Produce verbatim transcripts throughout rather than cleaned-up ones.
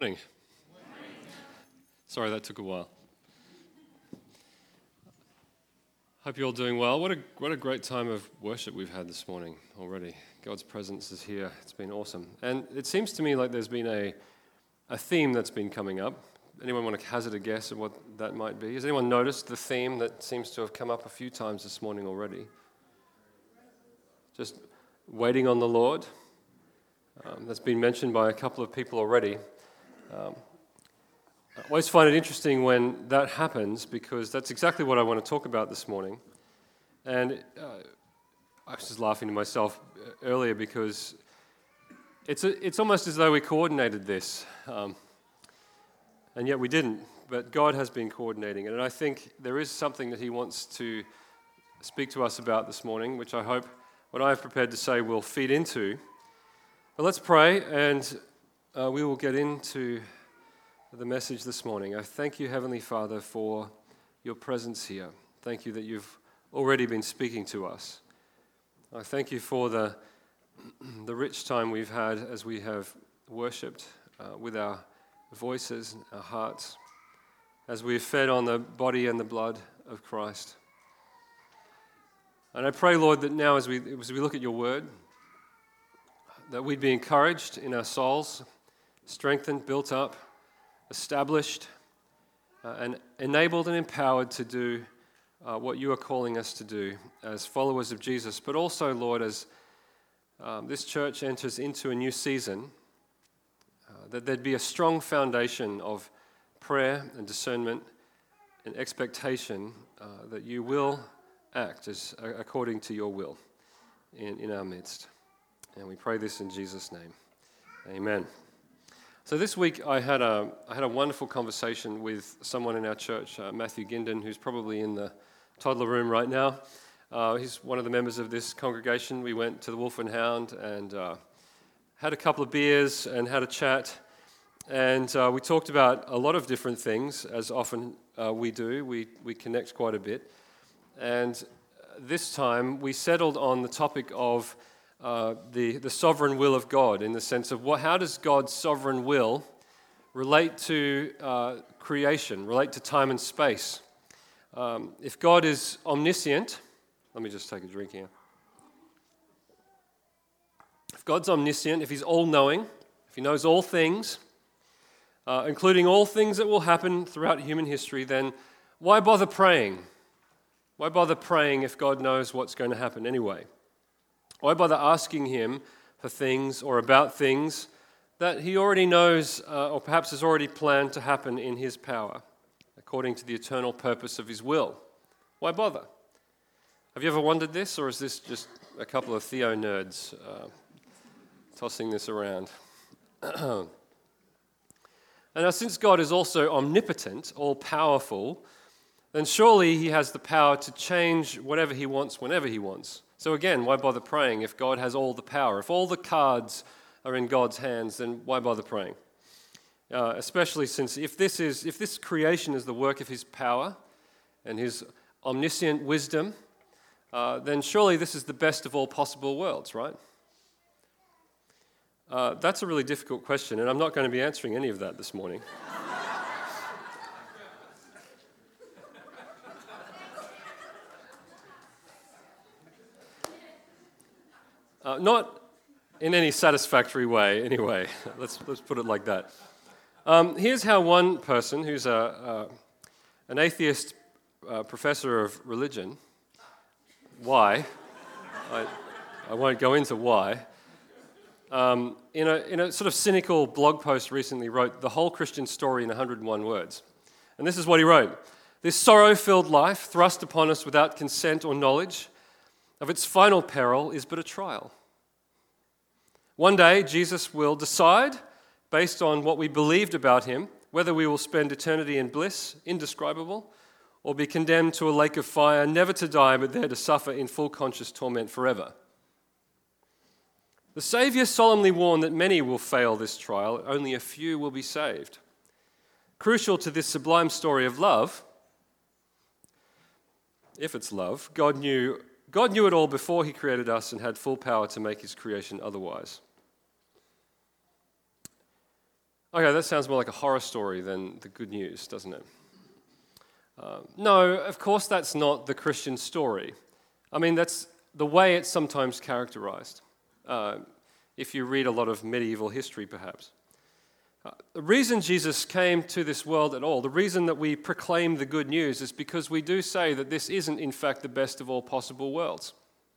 Morning. Sorry, that took a while. Hope you're all doing well. What a what a great time of worship we've had this morning already. God's presence is here. It's been awesome. And it seems to me like there's been a, a theme that's been coming up. Anyone want to hazard a guess at what that might be? Has anyone noticed the theme that seems to have come up a few times this morning already? Just waiting on the Lord. Um, that's been mentioned by a couple of people already. Um, I always find it interesting when that happens because that's exactly what I want to talk about this morning. And uh, I was just laughing to myself earlier because it's a, it's almost as though we coordinated this, um, and yet we didn't. But God has been coordinating it, and I think there is something that He wants to speak to us about this morning, which I hope what I have prepared to say will feed into. But let's pray, and uh, we will get into the message this morning. I thank you, Heavenly Father, for your presence here. Thank you that you've already been speaking to us. I thank you for the the rich time we've had as we have worshipped uh, with our voices, our hearts, as we've fed on the body and the blood of Christ. And I pray, Lord, that now as we as we look at your word, that we'd be encouraged in our souls, strengthened, built up, established, uh, and enabled and empowered to do uh, what you are calling us to do as followers of Jesus, but also, Lord, as um, this church enters into a new season, uh, that there'd be a strong foundation of prayer and discernment and expectation uh, that you will act as uh, according to your will in, in our midst. And we pray this in Jesus' name. Amen. So this week I had a I had a wonderful conversation with someone in our church, uh, Matthew Ginden, who's probably in the toddler room right now. Uh, he's one of the members of this congregation. We went to the Wolf and Hound and uh, had a couple of beers and had a chat. And uh, we talked about a lot of different things, as often uh, we do. We we connect quite a bit. And this time we settled on the topic of Uh, the, the sovereign will of God, in the sense of what, how does God's sovereign will relate to uh, creation, relate to time and space? Um, if God is omniscient, let me just take a drink here. If God's omniscient, if He's all-knowing, if He knows all things, uh, including all things that will happen throughout human history, then why bother praying? Why bother praying if God knows what's going to happen anyway? Why bother asking Him for things or about things that He already knows uh, or perhaps has already planned to happen in His power, according to the eternal purpose of His will? Why bother? Have you ever wondered this, or is this just a couple of Theo nerds uh, tossing this around? And now, since God is also omnipotent, all-powerful, then surely He has the power to change whatever He wants whenever He wants. So again, why bother praying if God has all the power? If all the cards are in God's hands, then why bother praying? Uh, especially since if this is if this creation is the work of His power and His omniscient wisdom, uh, then surely this is the best of all possible worlds, right? Uh, that's a really difficult question, and I'm not going to be answering any of that this morning. Uh, not in any satisfactory way, anyway. let's let's put it like that. Um, here's how one person, who's a uh, an atheist uh, professor of religion, why? I, I won't go into why. Um, in a in a sort of cynical blog post recently, wrote the whole Christian story in one hundred one words, and this is what he wrote: "This sorrow-filled life, thrust upon us without consent or knowledge of its final peril, is but a trial. One day, Jesus will decide, based on what we believed about Him, whether we will spend eternity in bliss, indescribable, or be condemned to a lake of fire, never to die, but there to suffer in full conscious torment forever. The Savior solemnly warned that many will fail this trial, only a few will be saved. Crucial to this sublime story of love, if it's love, God knew God knew it all before He created us and had full power to make His creation otherwise. Okay, that sounds more like a horror story than the good news, doesn't it? Uh, no, of course that's not the Christian story. I mean, that's the way it's sometimes characterized, uh, if you read a lot of medieval history, perhaps. Uh, the reason Jesus came to this world at all, the reason that we proclaim the good news is because we do say that this isn't, in fact, the best of all possible worlds.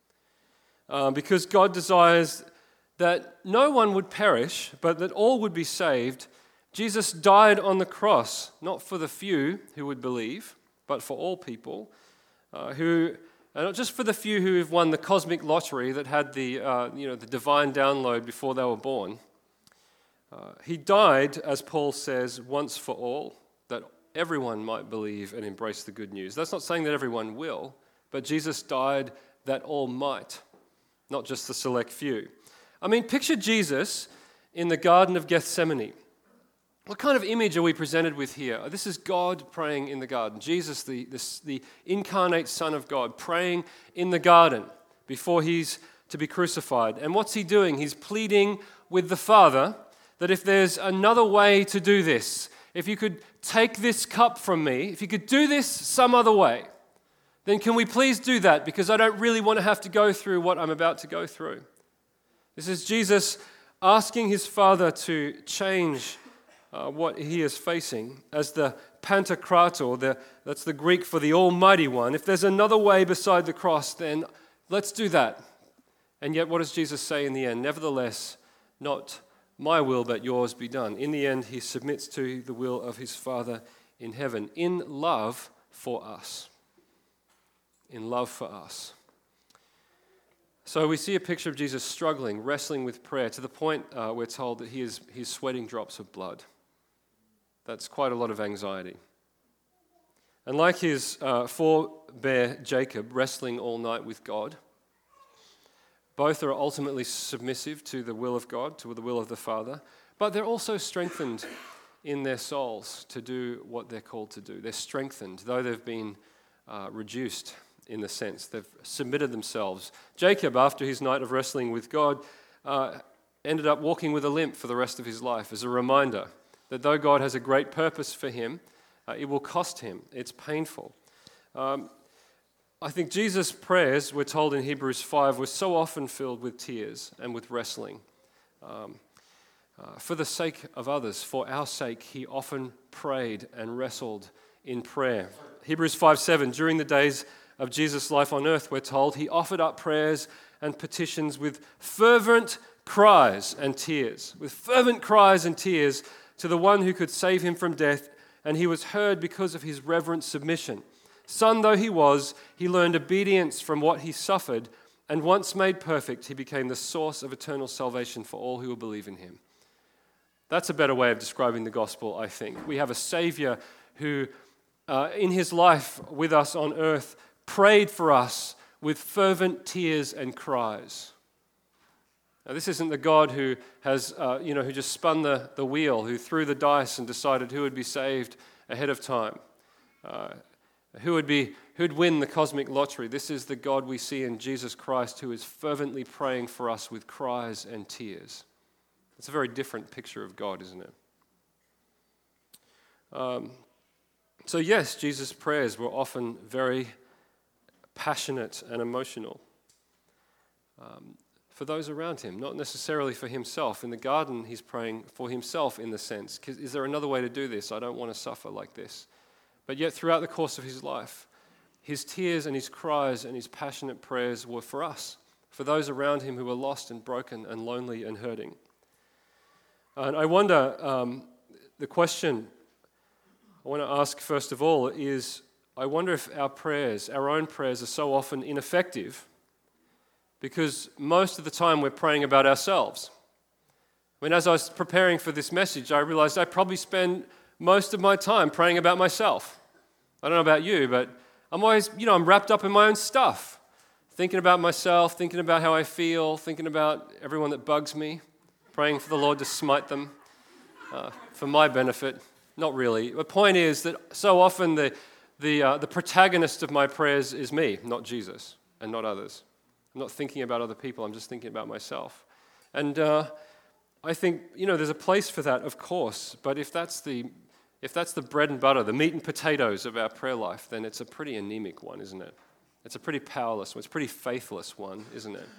Uh, because God desires that no one would perish, but that all would be saved, Jesus died on the cross, not for the few who would believe, but for all people, uh, who, and not just for the few who have won the cosmic lottery that had the, uh, you know, the divine download before they were born. Uh, he died, as Paul says, once for all, that everyone might believe and embrace the good news. That's not saying that everyone will, but Jesus died that all might, not just the select few. I mean, picture Jesus in the Garden of Gethsemane. What kind of image are we presented with here? This is God praying in the garden. Jesus, the, the, the incarnate Son of God, praying in the garden before he's to be crucified. And what's he doing? He's pleading with the Father that if there's another way to do this, if you could take this cup from me, if you could do this some other way, then can we please do that? Because I don't really want to have to go through what I'm about to go through. This is Jesus asking his Father to change uh, what he is facing as the Pantocrator, the, that's the Greek for the Almighty One. If there's another way beside the cross, then let's do that. And yet what does Jesus say in the end? Nevertheless, not my will, but yours be done. In the end, he submits to the will of his Father in heaven, in love for us. In love for us. So we see a picture of Jesus struggling, wrestling with prayer, to the point uh, we're told that he is he's sweating drops of blood. That's quite a lot of anxiety. And like his uh, forebear Jacob, wrestling all night with God, both are ultimately submissive to the will of God, to the will of the Father, but they're also strengthened in their souls to do what they're called to do. They're strengthened, though they've been uh, reduced in the sense. They've submitted themselves. Jacob, after his night of wrestling with God, uh, ended up walking with a limp for the rest of his life as a reminder that though God has a great purpose for him, uh, it will cost him. It's painful. Um, I think Jesus' prayers, we're told in Hebrews five, were so often filled with tears and with wrestling. Um, uh, for the sake of others, for our sake, he often prayed and wrestled in prayer. Hebrews five seven, during the days of Jesus' life on earth, we're told, he offered up prayers and petitions with fervent cries and tears, with fervent cries and tears to the one who could save him from death, and he was heard because of his reverent submission. Son though he was, he learned obedience from what he suffered, and once made perfect, he became the source of eternal salvation for all who will believe in him. That's a better way of describing the gospel, I think. We have a Savior who, uh, in his life with us on earth, prayed for us with fervent tears and cries. Now, this isn't the God who has, uh, you know, who just spun the, the wheel, who threw the dice and decided who would be saved ahead of time, uh, who would be, who'd win the cosmic lottery. This is the God we see in Jesus Christ, who is fervently praying for us with cries and tears. It's a very different picture of God, isn't it? Um, so yes, Jesus' prayers were often very passionate and emotional um, for those around him, not necessarily for himself. In the garden, he's praying for himself in the sense, is there another way to do this? I don't want to suffer like this. But yet throughout the course of his life, his tears and his cries and his passionate prayers were for us, for those around him who were lost and broken and lonely and hurting. And I wonder, um, the question I want to ask first of all is, I wonder if our prayers, our own prayers, are so often ineffective because most of the time we're praying about ourselves. I mean, as I was preparing for this message, I realized I probably spend most of my time praying about myself. I don't know about you, but I'm always, you know, I'm wrapped up in my own stuff, thinking about myself, thinking about how I feel, thinking about everyone that bugs me, praying for the Lord to smite them uh, for my benefit. Not really. The point is that so often the The, uh, the protagonist of my prayers is me, not Jesus, and not others. I'm not thinking about other people, I'm just thinking about myself. And uh, I think, you know, there's a place for that, of course, but if that's the if that's the bread and butter, the meat and potatoes of our prayer life, then it's a pretty anemic one, isn't it? It's a pretty powerless one. It's a pretty faithless one, isn't it?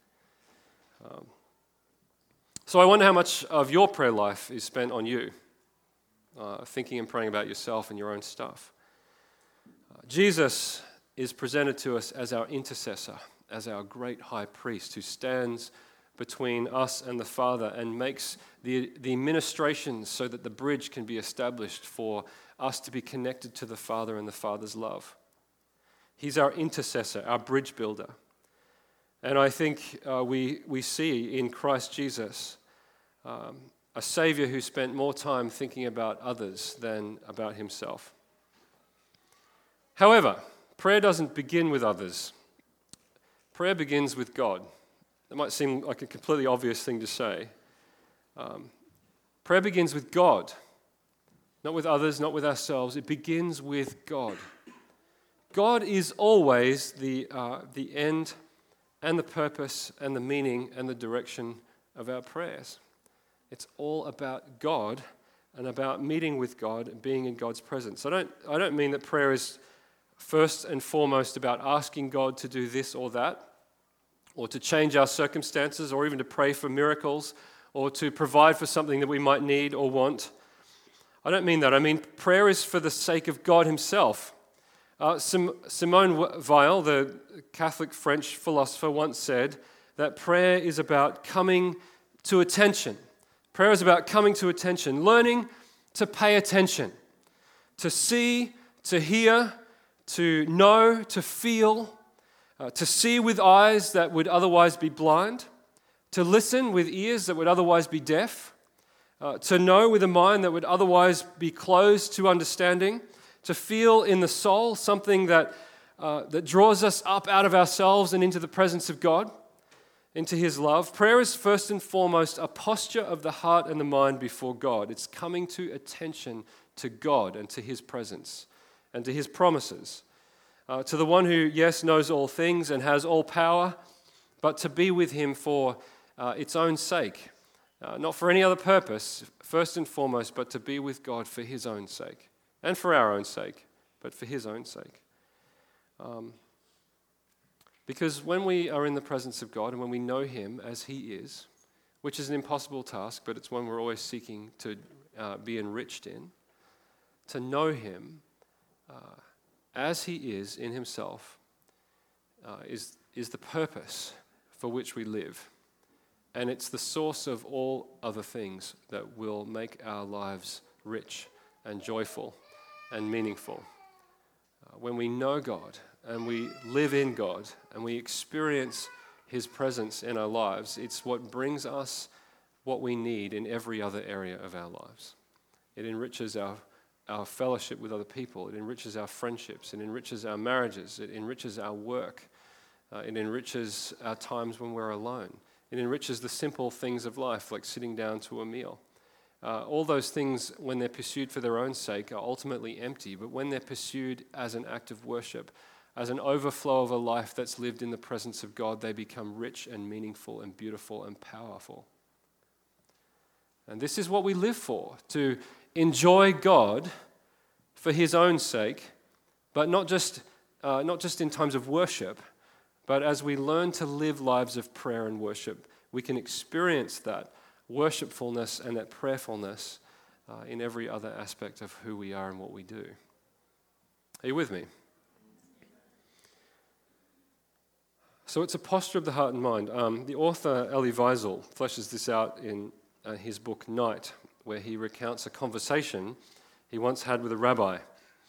Um, so I wonder how much of your prayer life is spent on you, uh, thinking and praying about yourself and your own stuff. Uh, Jesus is presented to us as our intercessor, as our great high priest who stands between us and the Father and makes the, the ministrations so that the bridge can be established for us to be connected to the Father and the Father's love. He's our intercessor, our bridge builder. And I think uh, we, we see in Christ Jesus um, a Savior who spent more time thinking about others than about himself. However, prayer doesn't begin with others. Prayer begins with God. That might seem like a completely obvious thing to say. Um, prayer begins with God, not with others, not with ourselves. It begins with God. God is always the, uh, the end and the purpose and the meaning and the direction of our prayers. It's all about God and about meeting with God and being in God's presence. I don't, I don't mean that prayer is first and foremost about asking God to do this or that, or to change our circumstances, or even to pray for miracles, or to provide for something that we might need or want. I don't mean that. I mean prayer is for the sake of God himself. Uh, Sim- Simone Weil, the Catholic French philosopher, once said that prayer is about coming to attention. Prayer is about coming to attention, learning to pay attention, to see, to hear, to know, to feel, Uh, to see with eyes that would otherwise be blind, to listen with ears that would otherwise be deaf, uh, to know with a mind that would otherwise be closed to understanding, to feel in the soul something that, uh, that draws us up out of ourselves and into the presence of God, into his love. Prayer is first and foremost a posture of the heart and the mind before God. It's coming to attention to God and to his presence and to his promises. Uh, to the one who, yes, knows all things and has all power, but to be with him for uh, its own sake. Uh, not for any other purpose, first and foremost, but to be with God for his own sake. And for our own sake, but for his own sake. Um, because when we are in the presence of God and when we know him as he is, which is an impossible task, but it's one we're always seeking to uh, be enriched in, to know him uh, as he is in himself, uh, is, is the purpose for which we live. And it's the source of all other things that will make our lives rich and joyful and meaningful. Uh, when we know God and we live in God and we experience his presence in our lives, it's what brings us what we need in every other area of our lives. It enriches our our fellowship with other people. It enriches our friendships. It enriches our marriages. It enriches our work. Uh, it enriches our times when we're alone. It enriches the simple things of life, like sitting down to a meal. Uh, all those things, when they're pursued for their own sake, are ultimately empty. But when they're pursued as an act of worship, as an overflow of a life that's lived in the presence of God, they become rich and meaningful and beautiful and powerful. And this is what we live for, to enjoy God for his own sake, but not just, uh, not just in times of worship, but as we learn to live lives of prayer and worship, we can experience that worshipfulness and that prayerfulness uh, in every other aspect of who we are and what we do. Are you with me? So it's a posture of the heart and mind. Um, the author Elie Wiesel fleshes this out in uh, his book Night, where he recounts a conversation he once had with a rabbi.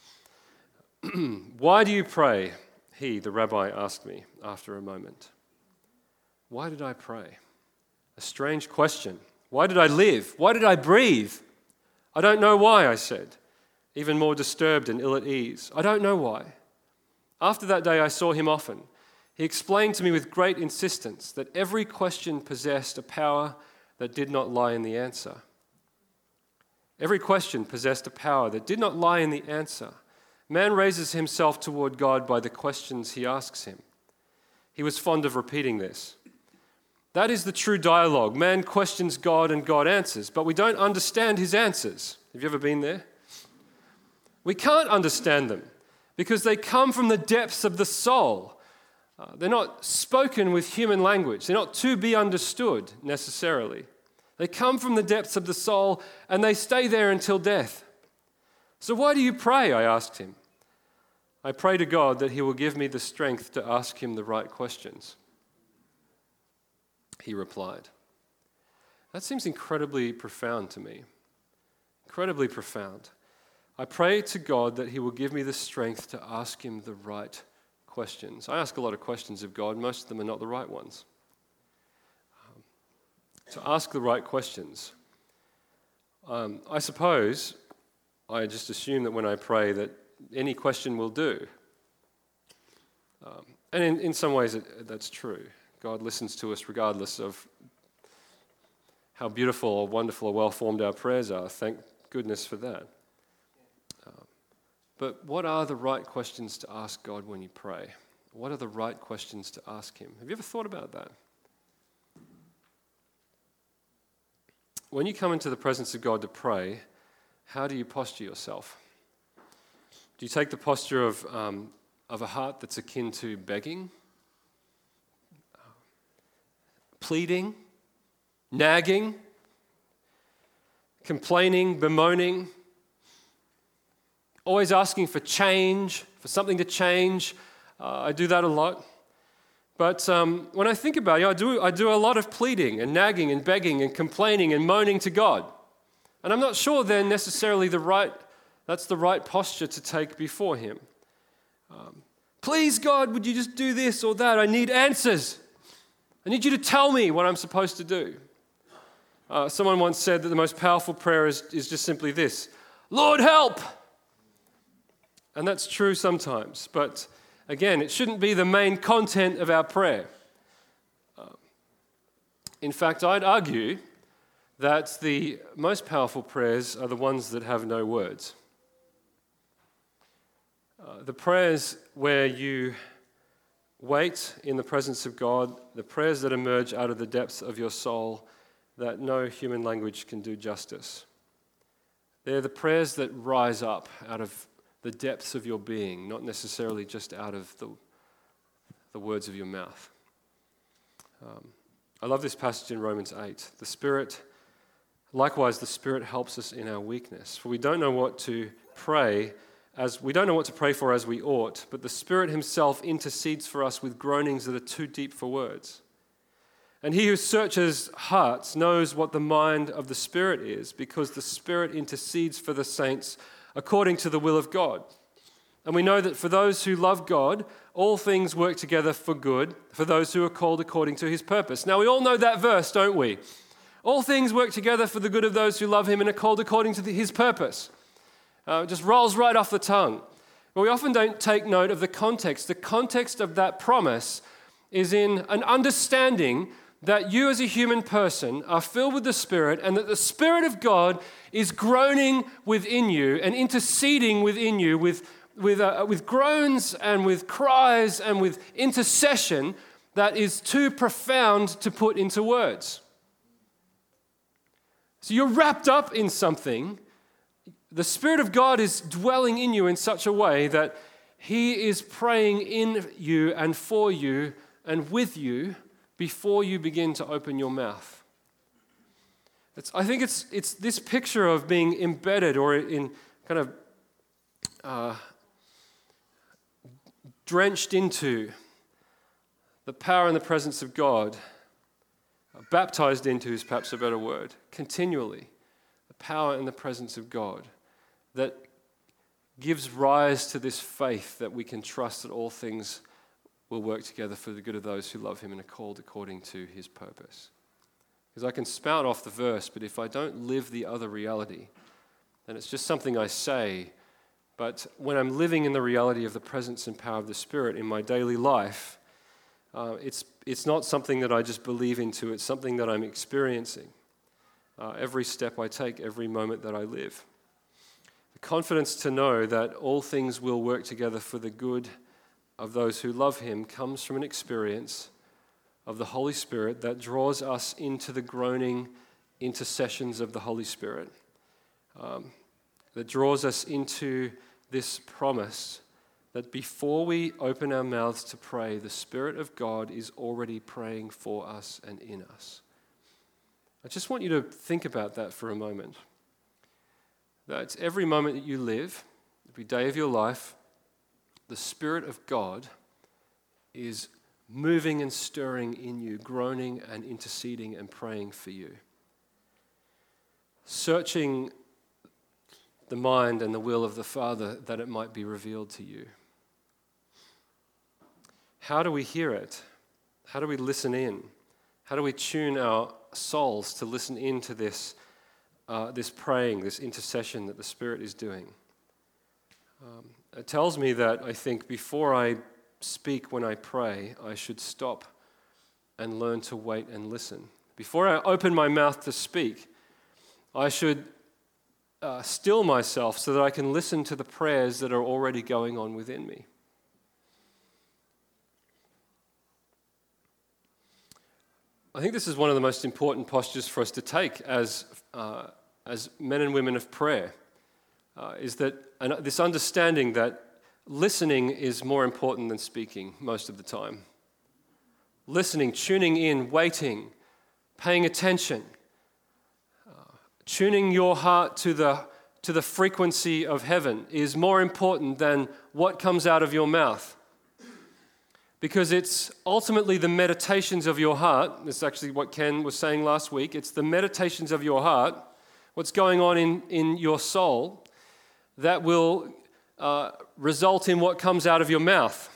"Why do you pray?" he, the rabbi, asked me after a moment. Why did I pray? A strange question. Why did I live? Why did I breathe? I don't know why, I said, even more disturbed and ill at ease. I don't know why. After that day, I saw him often. He explained to me with great insistence that every question possessed a power that did not lie in the answer. Every question possessed a power that did not lie in the answer. Man raises himself toward God by the questions he asks him. He was fond of repeating this. That is the true dialogue. Man questions God and God answers, but we don't understand his answers. Have you ever been there? We can't understand them because they come from the depths of the soul. Uh, they're not spoken with human language. They're not to be understood necessarily. They come from the depths of the soul and they stay there until death. So why do you pray? I asked him. I pray to God that he will give me the strength to ask him the right questions. He replied. That seems incredibly profound to me. Incredibly profound. I pray to God that he will give me the strength to ask him the right questions. I ask a lot of questions of God. Most of them are not the right ones. Um, to ask the right questions. Um, I suppose I just assume that when I pray that any question will do. Um, and in, in some ways it, that's true. God listens to us regardless of how beautiful or wonderful or well-formed our prayers are. Thank goodness for that. Um, but what are the right questions to ask God when you pray? What are the right questions to ask him? Have you ever thought about that? When you come into the presence of God to pray, how do you posture yourself? Do you take the posture of, um, of a heart that's akin to begging, pleading, nagging, complaining, bemoaning, always asking for change, for something to change? Uh, I do that a lot. But um, when I think about it, I do, I do a lot of pleading and nagging and begging and complaining and moaning to God. And I'm not sure then necessarily the right, that's the right posture to take before him. Um, Please, God, would you just do this or that? I need answers. I need you to tell me what I'm supposed to do. Uh, someone once said that the most powerful prayer is, is just simply this: Lord, help! And that's true sometimes, but again, it shouldn't be the main content of our prayer. Uh, in fact, I'd argue that the most powerful prayers are the ones that have no words. Uh, the prayers where you wait in the presence of God, the prayers that emerge out of the depths of your soul that no human language can do justice. They're the prayers that rise up out of the depths of your being, not necessarily just out of the, the words of your mouth. Um, I love this passage in Romans eight. The Spirit, likewise, the Spirit helps us in our weakness, for we don't know what to pray As we don't know what to pray for as we ought, but the Spirit himself intercedes for us with groanings that are too deep for words. And he who searches hearts knows what the mind of the Spirit is, because the Spirit intercedes for the saints according to the will of God. And we know that for those who love God, all things work together for good, for those who are called according to his purpose. Now we all know that verse, don't we? All things work together for the good of those who love him and are called according to the, his purpose. Uh, it just rolls right off the tongue. But we often don't take note of the context. The context of that promise is in an understanding that you as a human person are filled with the Spirit, and that the Spirit of God is groaning within you and interceding within you with, with, uh, with groans and with cries and with intercession that is too profound to put into words. So you're wrapped up in something. The Spirit of God is dwelling in you in such a way that he is praying in you and for you and with you before you begin to open your mouth. It's, I think it's, it's this picture of being embedded or in kind of uh, drenched into the power and the presence of God, uh, baptized into is perhaps a better word, continually, the power and the presence of God that gives rise to this faith that we can trust that all things will work together for the good of those who love him and are called according to his purpose. Because I can spout off the verse, but if I don't live the other reality, then it's just something I say. But when I'm living in the reality of the presence and power of the Spirit in my daily life, uh, it's, it's not something that I just believe into, it's something that I'm experiencing uh, every step I take, every moment that I live. The confidence to know that all things will work together for the good of those who love him comes from an experience of the Holy Spirit that draws us into the groaning intercessions of the Holy Spirit, um, that draws us into this promise that before we open our mouths to pray, the Spirit of God is already praying for us and in us. I just want you to think about that for a moment. That every moment that you live, every day of your life, the Spirit of God is moving and stirring in you, groaning and interceding and praying for you. Searching the mind and the will of the Father that it might be revealed to you. How do we hear it? How do we listen in? How do we tune our souls to listen into this, uh, this praying, this intercession that the Spirit is doing? Um, it tells me that I think before I speak when I pray, I should stop and learn to wait and listen. Before I open my mouth to speak, I should uh, still myself so that I can listen to the prayers that are already going on within me. I think this is one of the most important postures for us to take as, uh, as men and women of prayer, uh, is that an, this understanding that listening is more important than speaking most of the time. Listening, tuning in, waiting, paying attention, uh, tuning your heart to the, to the frequency of heaven is more important than what comes out of your mouth. Because it's ultimately the meditations of your heart. This is actually what Ken was saying last week. It's the meditations of your heart, what's going on in, in your soul, that will uh, result in what comes out of your mouth.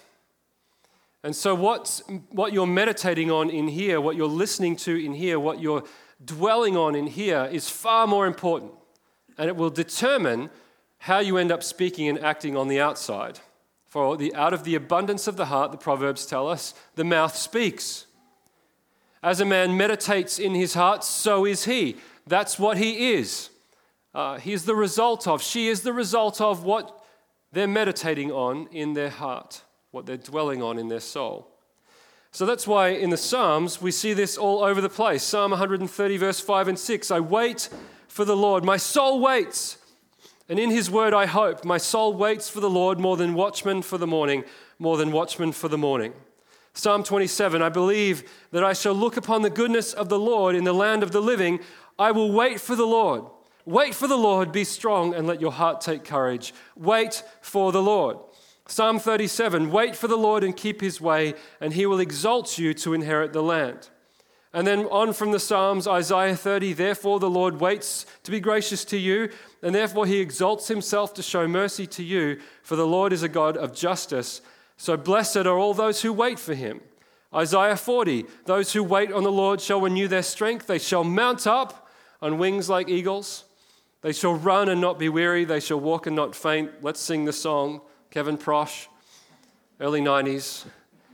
And so what's, what you're meditating on in here, what you're listening to in here, what you're dwelling on in here is far more important. And it will determine how you end up speaking and acting on the outside. For the, out of the abundance of the heart, the Proverbs tell us, the mouth speaks. As a man meditates in his heart, so is he. That's what he is. Uh, he is the result of, she is the result of what they're meditating on in their heart, what they're dwelling on in their soul. So that's why in the Psalms, we see this all over the place. Psalm one thirty, verse five and six, I wait for the Lord. My soul waits. And in his word I hope. My soul waits for the Lord more than watchmen for the morning, more than watchmen for the morning. Psalm twenty-seven, I believe that I shall look upon the goodness of the Lord in the land of the living. I will wait for the Lord. Wait for the Lord, be strong, and let your heart take courage. Wait for the Lord. Psalm thirty-seven, wait for the Lord and keep his way, and he will exalt you to inherit the land. And then on from the Psalms, Isaiah thirty, therefore the Lord waits to be gracious to you, and therefore he exalts himself to show mercy to you, for the Lord is a God of justice. So blessed are all those who wait for him. Isaiah forty, those who wait on the Lord shall renew their strength. They shall mount up on wings like eagles. They shall run and not be weary. They shall walk and not faint. Let's sing the song. Kevin Prosh, early nineties.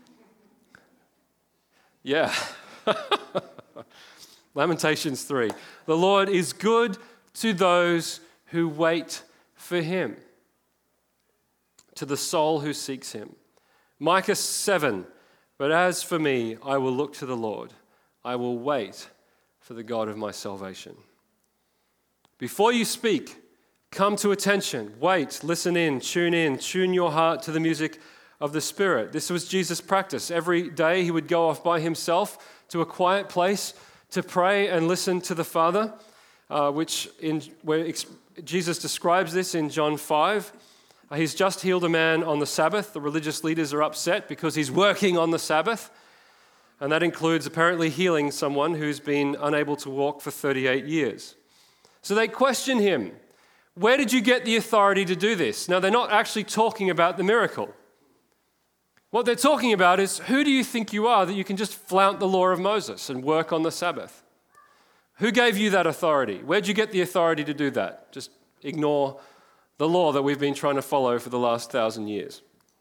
Yeah. Lamentations three. The Lord is good to those who wait for him, to the soul who seeks him. Micah seven. But as for me, I will look to the Lord. I will wait for the God of my salvation. Before you speak, come to attention. Wait, listen in, tune in, tune your heart to the music of the Spirit. This was Jesus' practice. Every day he would go off by himself to a quiet place to pray and listen to the Father, uh, which in where ex- Jesus describes this in John five. Uh, he's just healed a man on the Sabbath. The religious leaders are upset because he's working on the Sabbath, and that includes apparently healing someone who's been unable to walk for thirty-eight years. So they question him, where did you get the authority to do this? Now, they're not actually talking about the miracle. What they're talking about is, who do you think you are that you can just flout the law of Moses and work on the Sabbath? Who gave you that authority? Where'd you get the authority to do that? Just ignore the law that we've been trying to follow for the last thousand years.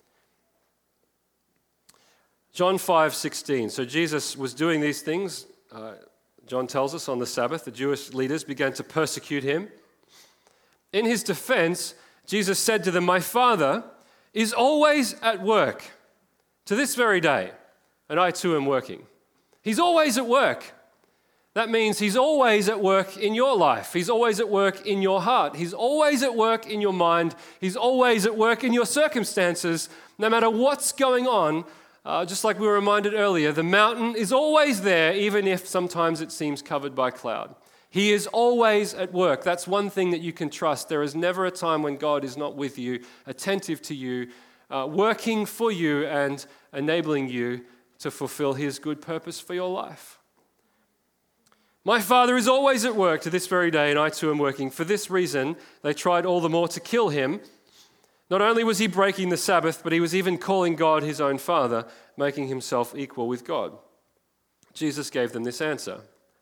John five sixteen. So Jesus was doing these things. Uh, John tells us on the Sabbath, the Jewish leaders began to persecute him. In his defense, Jesus said to them, my Father is always at work to this very day, and I too am working. He's always at work. That means he's always at work in your life. He's always at work in your heart. He's always at work in your mind. He's always at work in your circumstances. No matter what's going on, uh, just like we were reminded earlier, the mountain is always there, even if sometimes it seems covered by cloud. He is always at work. That's one thing that you can trust. There is never a time when God is not with you, attentive to you, uh, working for you and enabling you to fulfill his good purpose for your life. My Father is always at work to this very day, and I too am working. For this reason, they tried all the more to kill him. Not only was he breaking the Sabbath, but he was even calling God his own Father, making himself equal with God. Jesus gave them this answer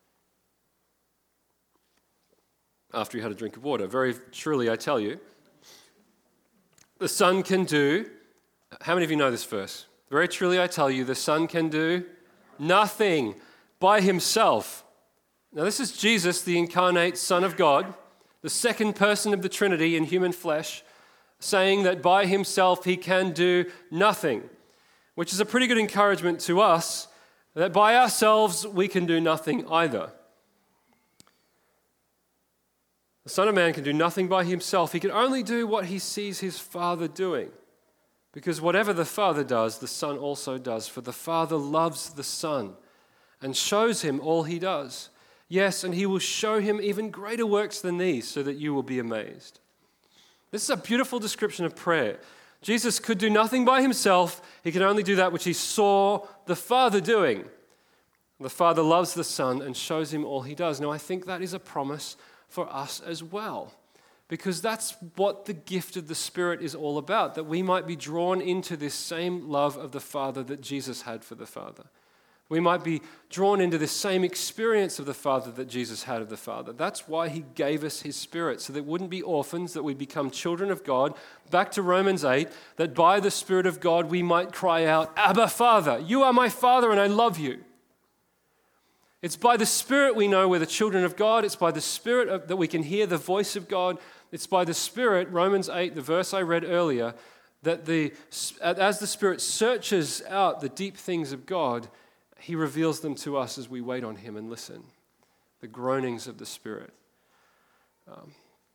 after he had a drink of water. Very truly, I tell you, the Son can do, how many of you know this verse? Very truly, I tell you, the Son can do nothing by himself. Now, this is Jesus, the incarnate Son of God, the second person of the Trinity in human flesh, saying that by himself he can do nothing, which is a pretty good encouragement to us that by ourselves we can do nothing either. The Son of Man can do nothing by himself. He can only do what he sees his Father doing, because whatever the Father does, the Son also does, for the Father loves the Son and shows him all he does. Yes, and he will show him even greater works than these so that you will be amazed. This is a beautiful description of prayer. Jesus could do nothing by himself. He could only do that which he saw the Father doing. The Father loves the Son and shows him all he does. Now, I think that is a promise for us as well, because that's what the gift of the Spirit is all about, that we might be drawn into this same love of the Father that Jesus had for the Father. We might be drawn into this same experience of the Father that Jesus had of the Father. That's why he gave us his Spirit, so that we wouldn't be orphans, that we become children of God. Back to Romans eight, that by the Spirit of God we might cry out, Abba, Father, you are my Father and I love you. It's by the Spirit we know we're the children of God. It's by the Spirit of, that we can hear the voice of God. It's by the Spirit, Romans eight, the verse I read earlier, that the as the Spirit searches out the deep things of God, he reveals them to us as we wait on him and listen. The groanings of the Spirit. Um,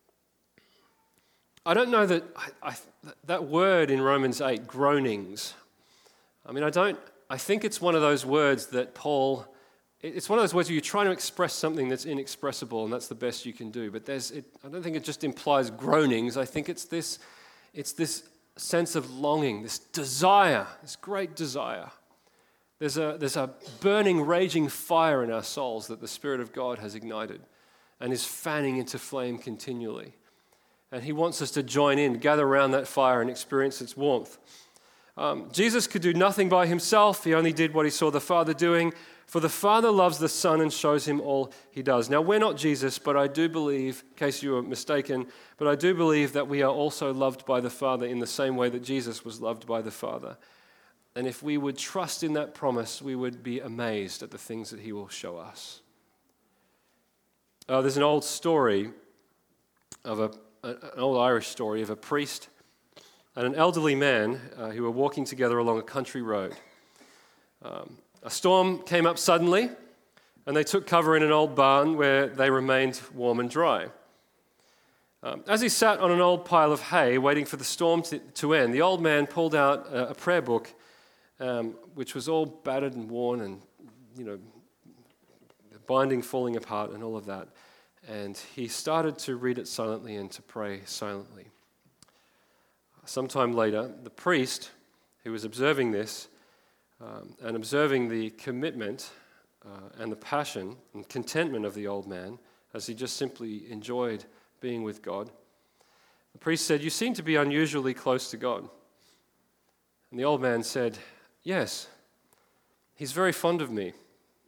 I don't know that I, I, that word in Romans eight, groanings. I mean, I don't. I think it's one of those words that Paul. It's one of those words where you're trying to express something that's inexpressible, and that's the best you can do. But there's. It, I don't think it just implies groanings. I think it's this. It's this sense of longing, this desire, this great desire. There's a, there's a burning, raging fire in our souls that the Spirit of God has ignited and is fanning into flame continually. And he wants us to join in, gather around that fire and experience its warmth. Um, Jesus could do nothing by himself. He only did what he saw the Father doing. For the Father loves the Son and shows him all he does. Now, we're not Jesus, but I do believe, in case you were mistaken, but I do believe that we are also loved by the Father in the same way that Jesus was loved by the Father. And if we would trust in that promise, we would be amazed at the things that he will show us. Uh, there's an old story of a, an old Irish story of a priest and an elderly man uh, who were walking together along a country road. Um, a storm came up suddenly, and they took cover in an old barn where they remained warm and dry. Um, as he sat on an old pile of hay, waiting for the storm to, to end, the old man pulled out a, a prayer book Um, which was all battered and worn and, you know, the binding falling apart and all of that. And he started to read it silently and to pray silently. Sometime later, the priest who was observing this um, and observing the commitment uh, and the passion and contentment of the old man as he just simply enjoyed being with God, the priest said, "You seem to be unusually close to God." And the old man said, "Yes, he's very fond of me."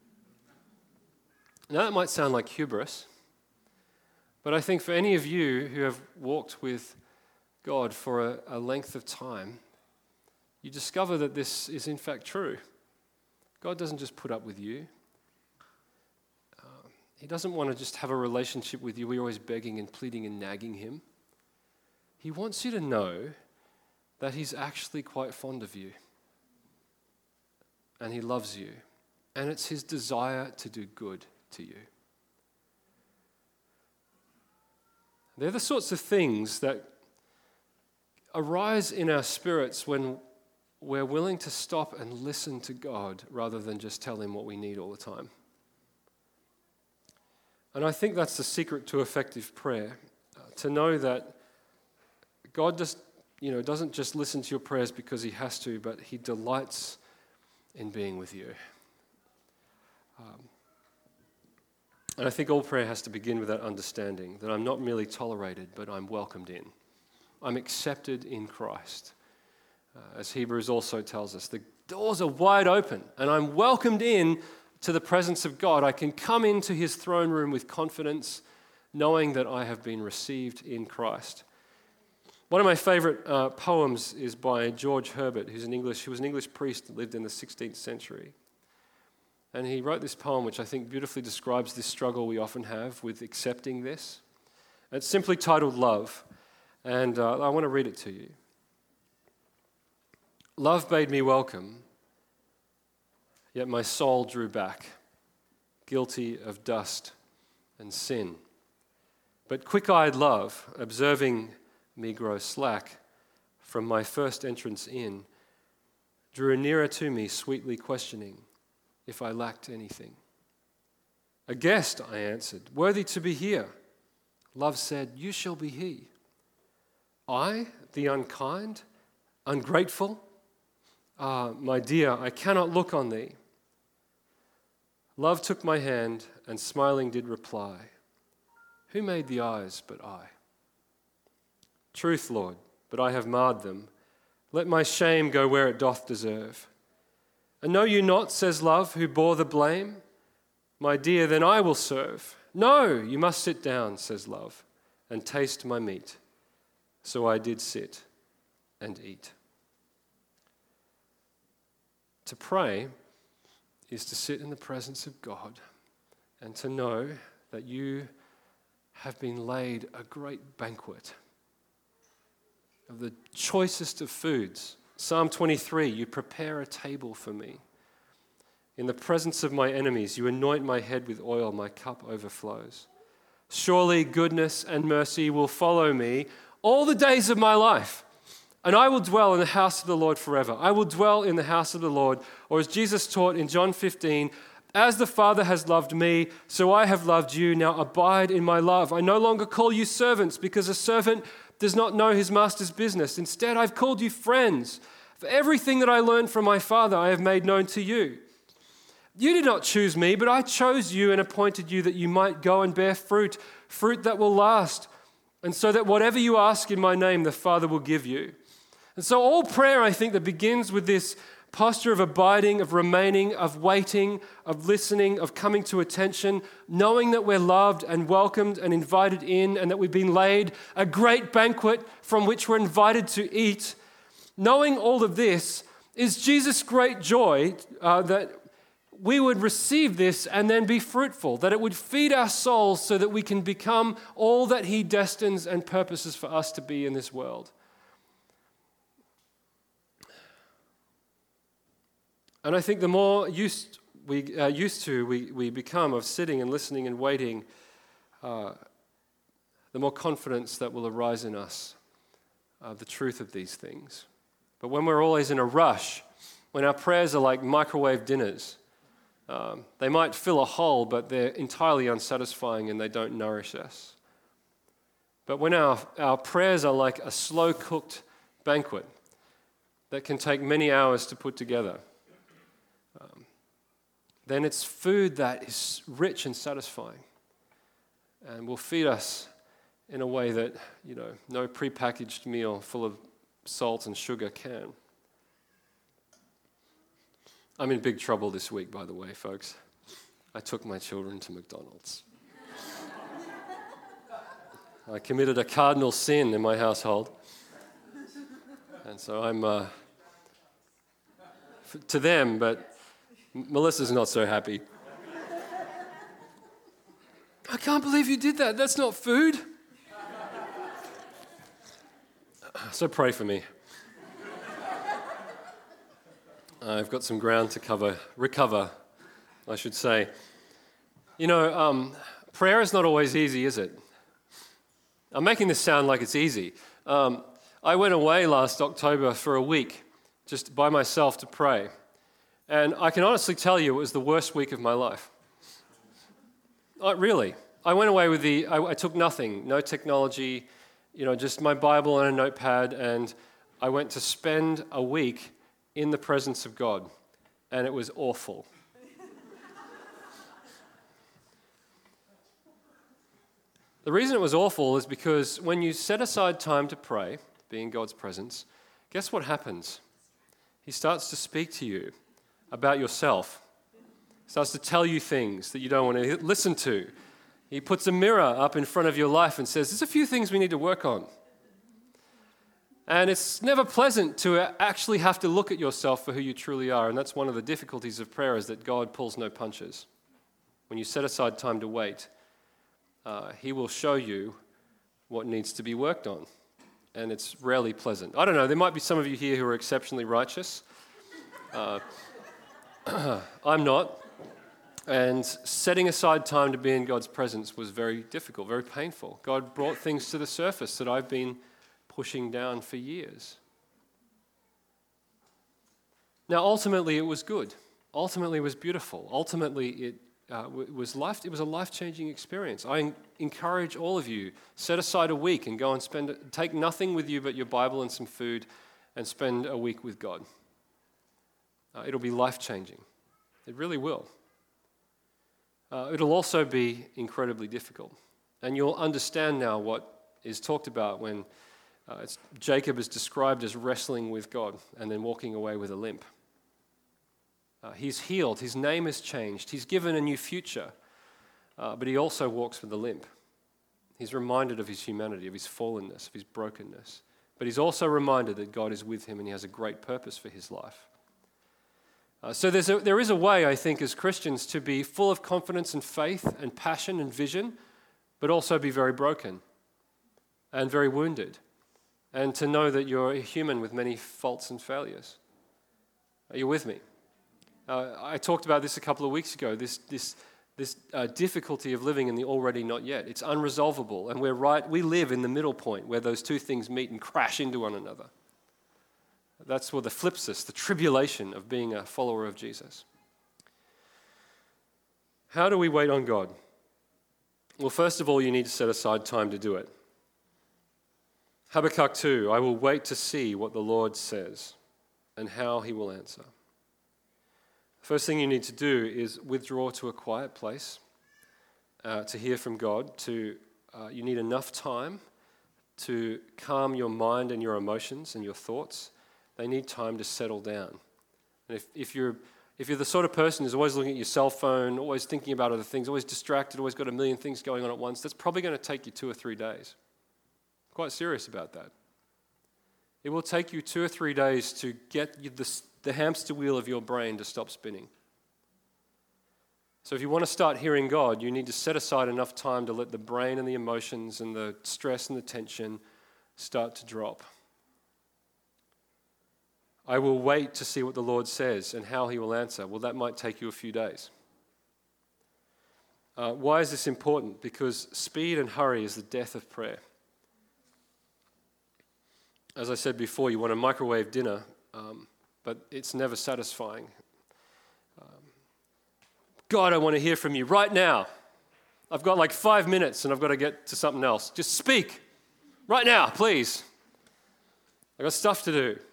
Now that might sound like hubris, but I think for any of you who have walked with God for a, a length of time, you discover that this is in fact true. God doesn't just put up with you. Uh, he doesn't want to just have a relationship with you where you're always begging and pleading and nagging him. He wants you to know that he's actually quite fond of you. And he loves you. and it's his desire to do good to you. They're the sorts of things that arise in our spirits when we're willing to stop and listen to God rather than just tell him what we need all the time. And I think that's the secret to effective prayer, uh, to know that God just, you know, doesn't just listen to your prayers because he has to, but he delights in being with you. Um, and I think all prayer has to begin with that understanding that I'm not merely tolerated, but I'm welcomed in. I'm accepted in Christ. Uh, as Hebrews also tells us, the doors are wide open and I'm welcomed in to the presence of God. I can come into his throne room with confidence, knowing that I have been received in Christ. One of my favorite uh, poems is by George Herbert, who's an English, who was an English priest that lived in the sixteenth century. And he wrote this poem, which I think beautifully describes this struggle we often have with accepting this. It's simply titled Love, and uh, I want to read it to you. Love bade me welcome, yet my soul drew back, guilty of dust and sin. But quick-eyed love, observing me grow slack from my first entrance in, drew nearer to me, sweetly questioning if I lacked anything. A guest, I answered, worthy to be here. Love said, you shall be he. I, the unkind, ungrateful? Ah, my dear, I cannot look on thee. Love took my hand and smiling did reply, who made the eyes but I? Truth, Lord, but I have marred them. Let my shame go where it doth deserve. And know you not, says love, who bore the blame? My dear, then I will serve. No, you must sit down, says love, and taste my meat. So I did sit and eat. To pray is to sit in the presence of God and to know that you have been laid a great banquet of the choicest of foods. Psalm twenty-three, you prepare a table for me. In the presence of my enemies, you anoint my head with oil, my cup overflows. Surely goodness and mercy will follow me all the days of my life, and I will dwell in the house of the Lord forever. I will dwell in the house of the Lord, or as Jesus taught in John fifteen, as the Father has loved me, so I have loved you. Now abide in my love. I no longer call you servants, because a servant does not know his master's business. Instead, I've called you friends. For everything that I learned from my Father, I have made known to you. You did not choose me, but I chose you and appointed you that you might go and bear fruit, fruit that will last, and so that whatever you ask in my name, the Father will give you. And so all prayer, I think, that begins with this posture of abiding, of remaining, of waiting, of listening, of coming to attention, knowing that we're loved and welcomed and invited in, and that we've been laid a great banquet from which we're invited to eat. Knowing all of this is Jesus' great joy uh, that we would receive this and then be fruitful, that it would feed our souls so that we can become all that he destines and purposes for us to be in this world. And I think the more used we uh, used to we, we become of sitting and listening and waiting, uh, the more confidence that will arise in us of the truth of these things. But when we're always in a rush, when our prayers are like microwave dinners, um, they might fill a hole, but they're entirely unsatisfying and they don't nourish us. But when our, our prayers are like a slow-cooked banquet that can take many hours to put together, Um, then it's food that is rich and satisfying and will feed us in a way that, you know, no prepackaged meal full of salt and sugar can. I'm in big trouble this week, by the way, folks. I took my children to McDonald's. I committed a cardinal sin in my household. And so I'm uh, f- to them, but Melissa's not so happy. I can't believe you did that. That's not food. So pray for me. I've got some ground to cover, recover I should say. You know, um, prayer is not always easy, is it? I'm making this sound like it's easy. Um, I went away last October for a week, just by myself to pray. And I can honestly tell you it was the worst week of my life. Uh, really. I went away with the, I, I took nothing, no technology, you know, just my Bible and a notepad, and I went to spend a week in the presence of God, and it was awful. The reason it was awful is because when you set aside time to pray, be in God's presence, guess what happens? He starts to speak to you about yourself. He starts to tell you things that you don't want to listen to. He puts a mirror up in front of your life and says, there's a few things we need to work on. And it's never pleasant to actually have to look at yourself for who you truly are. And that's one of the difficulties of prayer, is that God pulls no punches. When you set aside time to wait, uh, he will show you what needs to be worked on. And it's rarely pleasant. I don't know, there might be some of you here who are exceptionally righteous. Uh, I'm not. And setting aside time to be in God's presence was very difficult, very painful. God brought things to the surface that I've been pushing down for years. Now, ultimately, it was good. Ultimately, it was beautiful. Ultimately, it uh, was life. It was a life-changing experience. I en- encourage all of you, set aside a week and go and spend. Take nothing with you but your Bible and some food, and spend a week with God. Uh, it'll be life-changing. It really will. Uh, it'll also be incredibly difficult. And you'll understand now what is talked about when uh, it's, Jacob is described as wrestling with God and then walking away with a limp. Uh, he's healed. His name has changed. He's given a new future. Uh, but he also walks with a limp. He's reminded of his humanity, of his fallenness, of his brokenness. But he's also reminded that God is with him and he has a great purpose for his life. Uh, so there's a, there is a way, I think, as Christians to be full of confidence and faith and passion and vision, but also be very broken and very wounded, and to know that you're a human with many faults and failures. Are you with me? Uh, I talked about this a couple of weeks ago, this, this, this uh, difficulty of living in the already not yet. It's unresolvable, and we're right, we live in the middle point where those two things meet and crash into one another. That's what the flipsis, the tribulation of being a follower of Jesus. How do we wait on God? Well, first of all, you need to set aside time to do it. Habakkuk two, I will wait to see what the Lord says and how he will answer. First thing you need to do is withdraw to a quiet place uh, to hear from God. To uh, you need enough time to calm your mind and your emotions and your thoughts. They need time to settle down. And if, if you're if you're the sort of person who's always looking at your cell phone, always thinking about other things, always distracted, always got a million things going on at once, that's probably going to take you two or three days. I'm quite serious about that. It will take you two or three days to get you the, the hamster wheel of your brain to stop spinning. So if you want to start hearing God, you need to set aside enough time to let the brain and the emotions and the stress and the tension start to drop. I will wait to see what the Lord says and how he will answer. Well, that might take you a few days. Uh, why is this important? Because speed and hurry is the death of prayer. As I said before, you want a microwave dinner, um, but it's never satisfying. Um, God, I want to hear from you right now. I've got like five minutes and I've got to get to something else. Just speak right now, please. I've got stuff to do.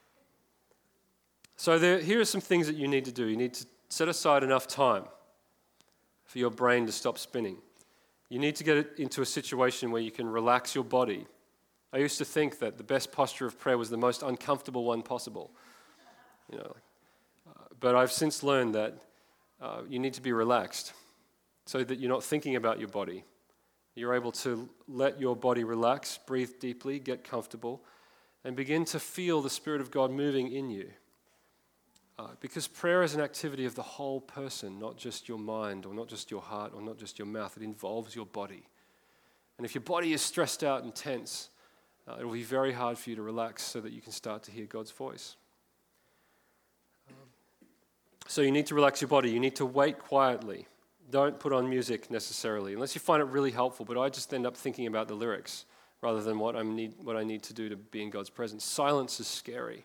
So there, here are some things that you need to do. You need to set aside enough time for your brain to stop spinning. You need to get it into a situation where you can relax your body. I used to think that the best posture of prayer was the most uncomfortable one possible. You know, uh, but I've since learned that uh, you need to be relaxed so that you're not thinking about your body. You're able to let your body relax, breathe deeply, get comfortable, and begin to feel the Spirit of God moving in you. Uh, because prayer is an activity of the whole person, not just your mind or not just your heart or not just your mouth. It involves your body. And if your body is stressed out and tense, uh, it will be very hard for you to relax so that you can start to hear God's voice. Um, So you need to relax your body. You need to wait quietly. Don't put on music necessarily, unless you find it really helpful. But I just end up thinking about the lyrics rather than what I need, what I need to do to be in God's presence. Silence is scary.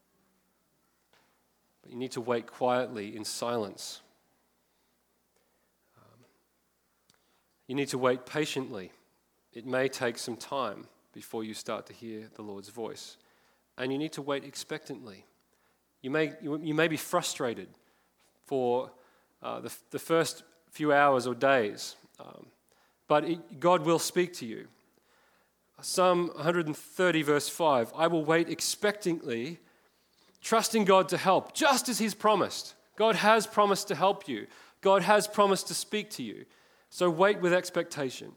But you need to wait quietly in silence. Um, you need to wait patiently. It may take some time before you start to hear the Lord's voice. And you need to wait expectantly. You may, you, you may be frustrated for uh, the, the first few hours or days, um, but it, God will speak to you. Psalm one thirty verse five, I will wait expectantly, trusting God to help, just as he's promised. God has promised to help you. God has promised to speak to you. So wait with expectation.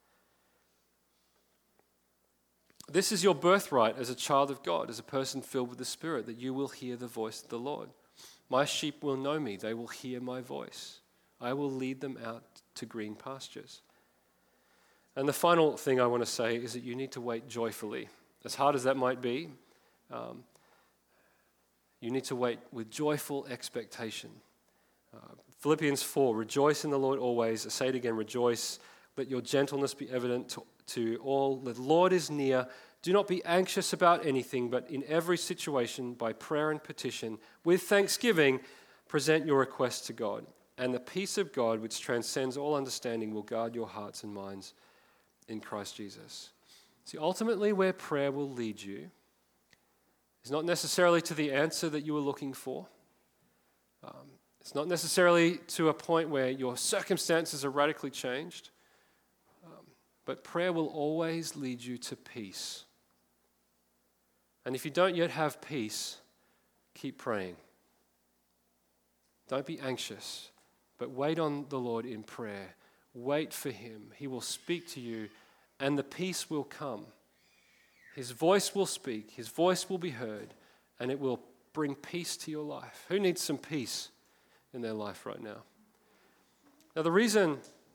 This is your birthright as a child of God, as a person filled with the Spirit, that you will hear the voice of the Lord. My sheep will know me. They will hear my voice. I will lead them out to green pastures. And the final thing I want to say is that you need to wait joyfully. As hard as that might be, um, you need to wait with joyful expectation. Uh, Philippians four, rejoice in the Lord always. I say it again, rejoice. Let your gentleness be evident to, to all. The Lord is near. Do not be anxious about anything, but in every situation, by prayer and petition, with thanksgiving, present your requests to God. And the peace of God, which transcends all understanding, will guard your hearts and minds in Christ Jesus. See, ultimately where prayer will lead you is not necessarily to the answer that you were looking for. Um, it's not necessarily to a point where your circumstances are radically changed. Um, but prayer will always lead you to peace. And if you don't yet have peace, keep praying. Don't be anxious, but wait on the Lord in prayer. Wait for him. He will speak to you, and the peace will come. His voice will speak. His voice will be heard, and it will bring peace to your life. Who needs some peace in their life right now? Now, the reason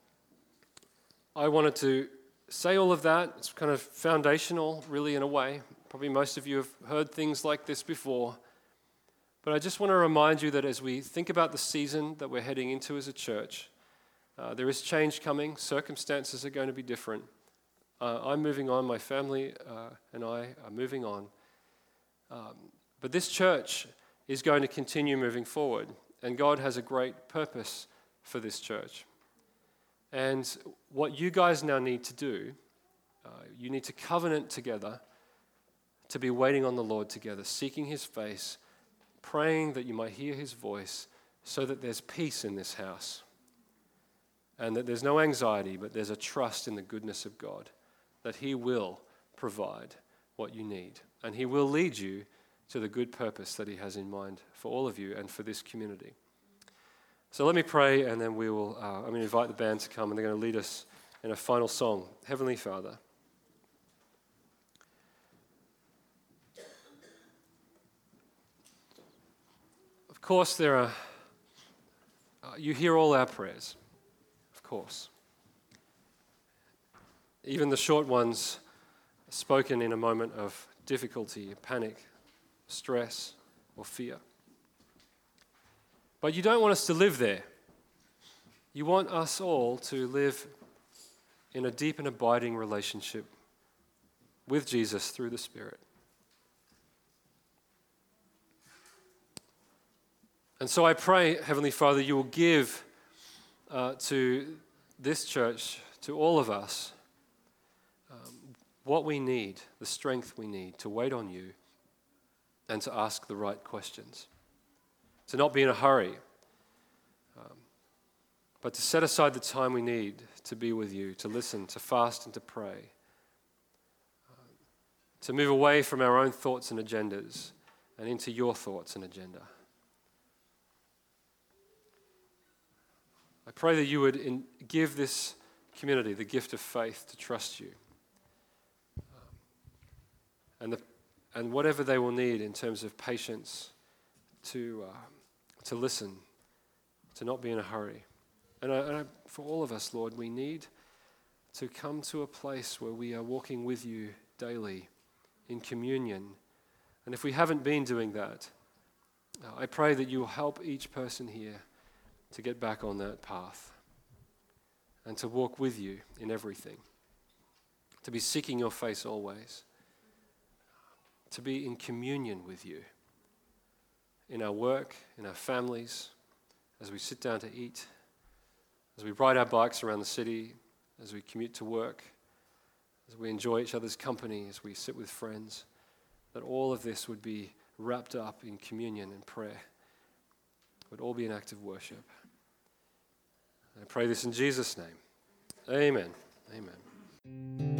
I wanted to say all of that, it's kind of foundational, really, in a way. Probably most of you have heard things like this before. But I just want to remind you that as we think about the season that we're heading into as a church, uh, there is change coming. Circumstances are going to be different. Uh, I'm moving on. My family uh, and I are moving on. Um, but this church is going to continue moving forward. And God has a great purpose for this church. And what you guys now need to do, uh, you need to covenant together to be waiting on the Lord together, seeking his face, praying that you might hear his voice so that there's peace in this house and that there's no anxiety, but there's a trust in the goodness of God, that he will provide what you need and he will lead you to the good purpose that he has in mind for all of you and for this community. So let me pray, and then we will, uh, I'm going to invite the band to come, and they're going to lead us in a final song. Heavenly Father, of course there are, uh, you hear all our prayers, of course. Even the short ones spoken in a moment of difficulty, panic, stress, or fear. But you don't want us to live there. You want us all to live in a deep and abiding relationship with Jesus through the Spirit. And so I pray, Heavenly Father, you will give uh, to this church, to all of us, um, what we need, the strength we need to wait on you and to ask the right questions. To not be in a hurry, um, but to set aside the time we need to be with you, to listen, to fast and to pray, uh, to move away from our own thoughts and agendas and into your thoughts and agenda. I pray that you would in, give this community the gift of faith to trust you. Um, and, the, and whatever they will need in terms of patience to... Uh, to listen, to not be in a hurry. And, I, and I, for all of us, Lord, we need to come to a place where we are walking with you daily in communion. And if we haven't been doing that, Uh, I pray that you will help each person here to get back on that path and to walk with you in everything, to be seeking your face always, to be in communion with you in our work, in our families, as we sit down to eat, as we ride our bikes around the city, as we commute to work, as we enjoy each other's company, as we sit with friends, that all of this would be wrapped up in communion and prayer, would all be an act of worship. I pray this in Jesus' name. Amen. Amen.